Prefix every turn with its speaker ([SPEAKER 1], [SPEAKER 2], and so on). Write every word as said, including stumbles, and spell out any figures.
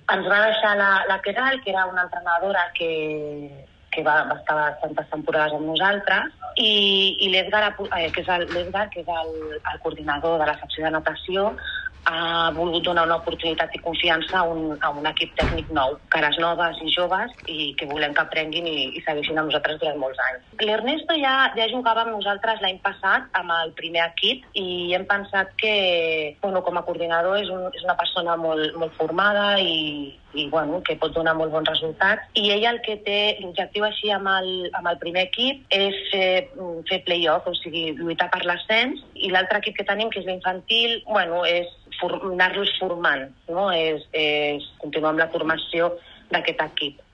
[SPEAKER 1] Ens va deixar la, la Queralt, que era una entrenadora que, que va, va estar bastantes temporades amb nosaltres, i, i l'Edgar, eh, que és el, l'Edgar, que és el, el coordinador de la secció de natació, ha volgut donar una oportunitat i confiança a un, a un equip tècnic nou, cares noves i joves, i que volem que aprenguin i, i segueixin amb nosaltres durant molts anys. L'Ernesto ja, ja jugava amb nosaltres l'any passat amb el primer equip i hem pensat que, bueno, com a coordinador és, un, és una persona molt, molt formada i, i bueno, que pot donar molt bons resultats. I ell el que té, l'objectiu així amb el, amb el primer equip és fer, fer play-off, o sigui, lluitar per l'ascens, i l'altre equip que tenim, que és l'infantil, bueno, és anar-los formant, no? És, és continuar amb la formació d'aquest equip.